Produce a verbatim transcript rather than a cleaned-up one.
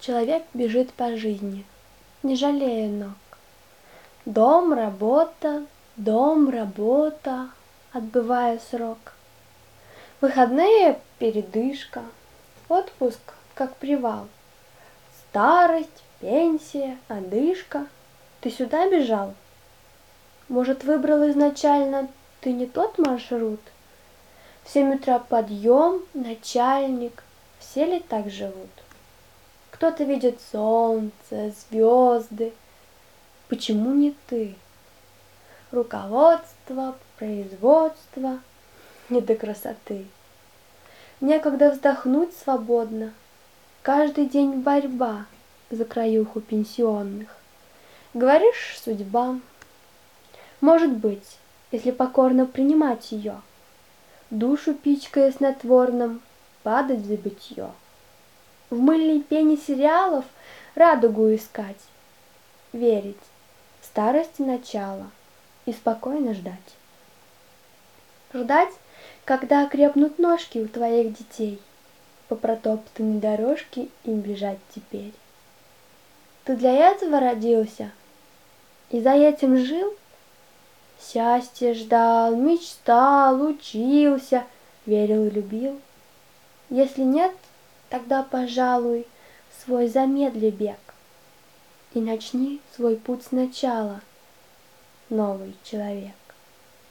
Человек бежит по жизни, не жалея ног. Дом, работа, дом, работа, отбывая срок. Выходные — передышка, отпуск — как привал. Старость, пенсия, одышка. Ты сюда бежал? Может, выбрал изначально ты не тот маршрут? В семь утра подъем, начальник, все ли так живут? Кто-то видит солнце, звезды. Почему не ты? Руководство, производство, не до красоты. Некогда вздохнуть свободно. Каждый день борьба за краюху пенсионных. Говоришь, судьба. Может быть, если покорно принимать ее, душу пичкая снотворным, падать в забытье. В мыльной пене сериалов радугу искать, верить в старости начало и спокойно ждать. Ждать, когда окрепнут ножки у твоих детей, по протоптанной дорожке им бежать теперь. Ты для этого родился и за этим жил? Счастье ждал, мечтал, учился, верил и любил. Если нет, тогда, пожалуй, свой замедли бег и начни свой путь сначала, новый человек.